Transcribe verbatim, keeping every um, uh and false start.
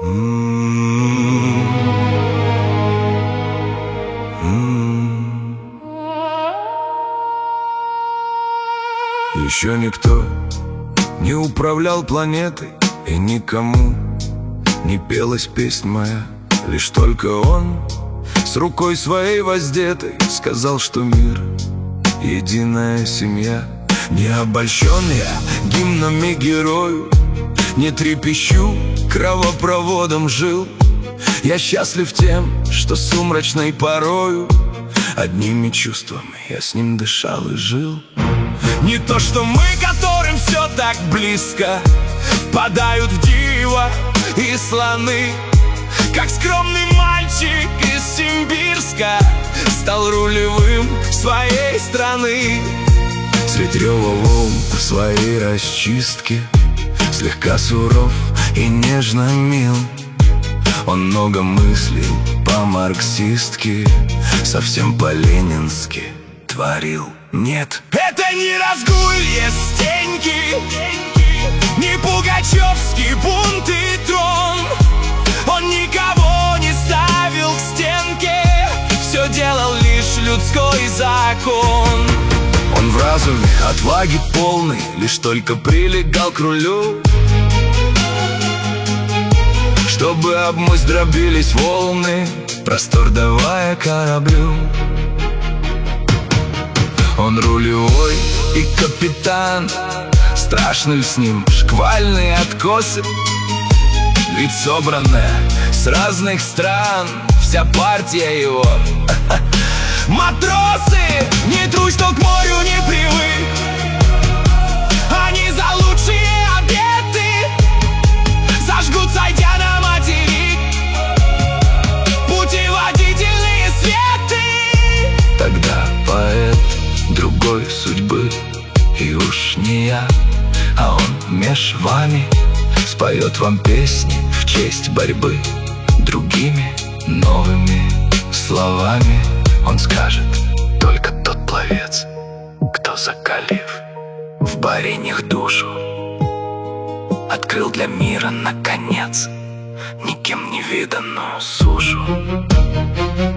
Еще никто не управлял планетой, и никому не пелась песнь моя. Лишь только он с рукой своей воздетой сказал, что мир — единая семья. Не обольщен я гимнами герою, не трепещу, кровопроводом жил. Я счастлив тем, что сумрачной порою одними чувствами я с ним дышал и жил. Не то, что мы, которым все так близко, впадают в диво и слоны. Как скромный мальчик из Симбирска стал рулевым своей страны. Средь рева волн в своей расчистке слегка суров и нежно мил. Он много мыслил по-марксистски, совсем по-ленински творил. Нет, это не Разгулье Стеньки, не пугачевский бунт и трон. Он никого не ставил к стенке, все делал лишь людской закон. Он в разуме отваги полный, лишь только прилегал к рулю, чтобы об мыс дробились волны, простор давая кораблю. Он рулевой и капитан, страшны ли с ним шквальные откосы? Ведь собранная с разных стран вся партия его. Матросы, не трусь, что к морю не привык, они за лучшие обеты зажгут, сойдя на материк, путеводительные светы. Тогда поэт другой судьбы, и уж не я, а он меж вами споет вам песни в честь борьбы другими новыми словами. Он скажет: только тот пловец, кто, закалив в бареньих душу, открыл для мира наконец никем не виданную сушу.